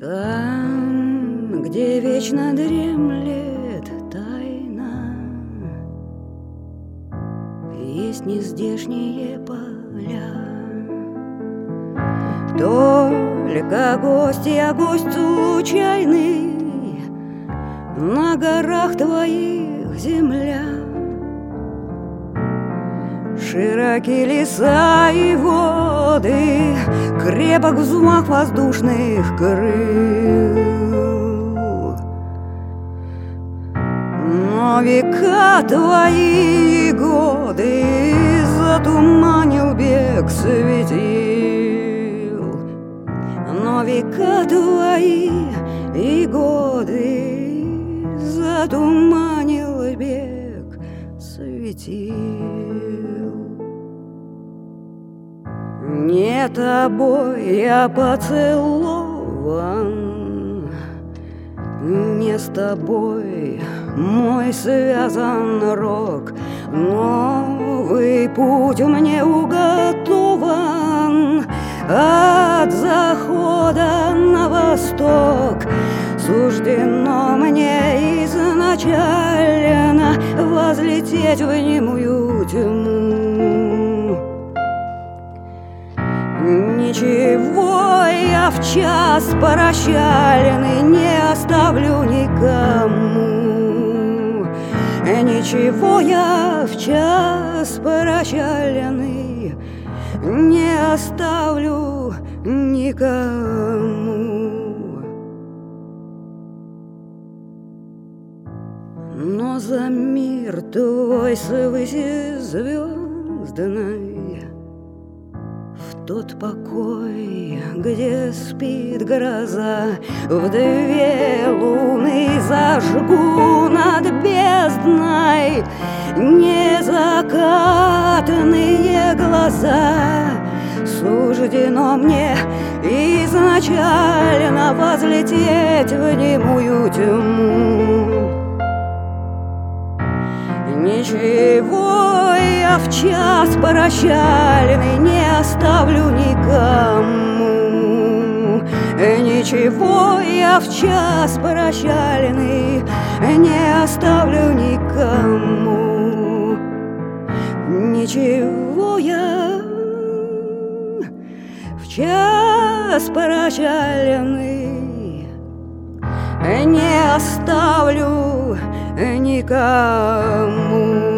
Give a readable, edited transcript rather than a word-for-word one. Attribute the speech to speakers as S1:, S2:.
S1: Там, где вечно дремлет тайна, есть нездешние поля. Только гости, а гость случайный, на горах твоих земля. Широкие леса и воды, крепок взмах воздушных крыл. Но века твои годы затуманил бег светил. Но века твои и годы затуманил бег светил. Не тобой я поцелован, не с тобой мой связан рок. Новый путь мне уготован от захода на восток. Суждено мне изначально возлететь в немую тьму. Ничего я в час прощальный не оставлю никому. Ничего я в час прощальный не оставлю никому. Но за мир твой свыси звездной, в тот покой, где спит гроза, в две луны зажгу над бездной незакатные глаза. Суждено мне изначально возлететь в немую тьму. Ничего я в час прощальный не оставлю никому. Ничего я в час прощальный не оставлю никому. Ничего я в час прощальный не оставлю никому.